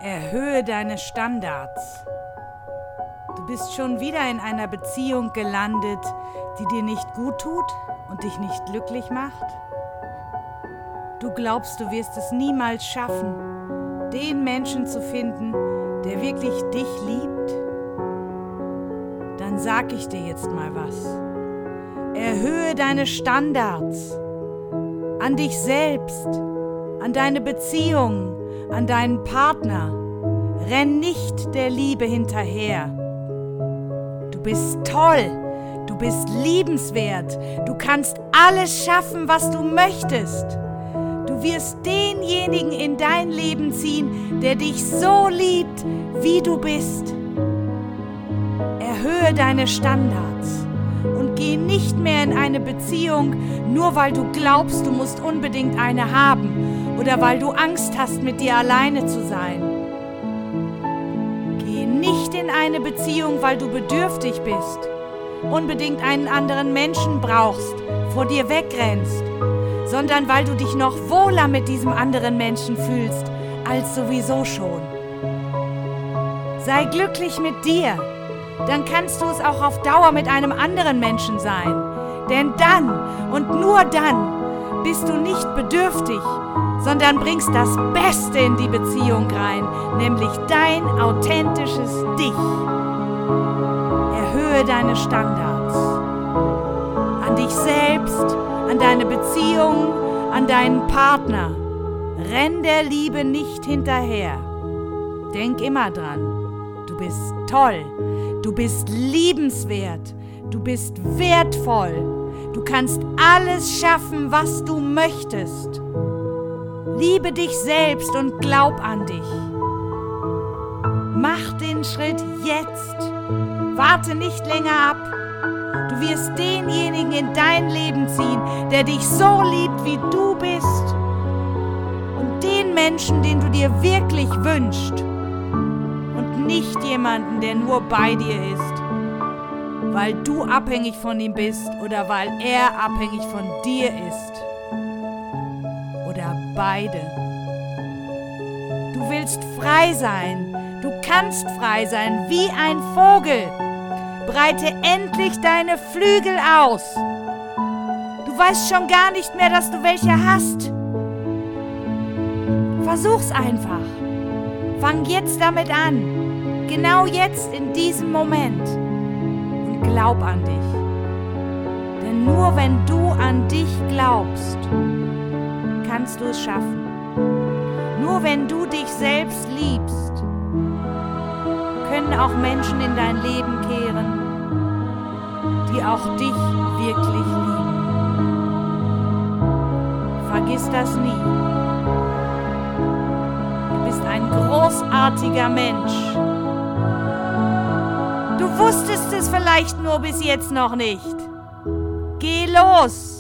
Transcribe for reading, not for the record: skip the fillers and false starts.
Erhöhe deine Standards. Du bist schon wieder in einer Beziehung gelandet, die dir nicht gut tut und dich nicht glücklich macht. Du glaubst, du wirst es niemals schaffen, den Menschen zu finden, der wirklich dich liebt. Dann sag ich dir jetzt mal was. Erhöhe deine Standards an dich selbst, an deine Beziehung, an deinen Partner. Renn nicht der Liebe hinterher. Du bist toll, du bist liebenswert, du kannst alles schaffen, was du möchtest. Du wirst denjenigen in dein Leben ziehen, der dich so liebt, wie du bist. Erhöhe deine Standards und geh nicht mehr in eine Beziehung, nur weil du glaubst, du musst unbedingt eine haben oder weil du Angst hast, mit dir alleine zu sein. Geh nicht in eine Beziehung, weil du bedürftig bist, unbedingt einen anderen Menschen brauchst, vor dir wegrennst, sondern weil du dich noch wohler mit diesem anderen Menschen fühlst, als sowieso schon. Sei glücklich mit dir, dann kannst du es auch auf Dauer mit einem anderen Menschen sein. Denn dann und nur dann bist du nicht bedürftig, sondern bringst das Beste in die Beziehung rein, nämlich dein authentisches Dich. Erhöhe deine Standards an dich selbst, an deine Beziehung, an deinen Partner. Renn der Liebe nicht hinterher. Denk immer dran, du bist toll, du bist liebenswert, du bist wertvoll, du kannst alles schaffen, was du möchtest. Liebe dich selbst und glaub an dich. Mach den Schritt jetzt. Warte nicht länger ab. Du wirst denjenigen in dein Leben ziehen, der dich so liebt, wie du bist. Und den Menschen, den du dir wirklich wünschst. Und nicht jemanden, der nur bei dir ist, weil du abhängig von ihm bist oder weil er abhängig von dir ist. Oder beide. Du willst frei sein. Du kannst frei sein wie ein Vogel. Breite endlich deine Flügel aus. Du weißt schon gar nicht mehr, dass du welche hast. Versuch's einfach. Fang jetzt damit an. Genau jetzt in diesem Moment. Und glaub an dich. Denn nur wenn du an dich glaubst, kannst du es schaffen. Nur wenn du dich selbst liebst, können auch Menschen in dein Leben kehren, die auch dich wirklich lieben. Vergiss das nie. Du bist ein großartiger Mensch. Du wusstest es vielleicht nur bis jetzt noch nicht. Geh los!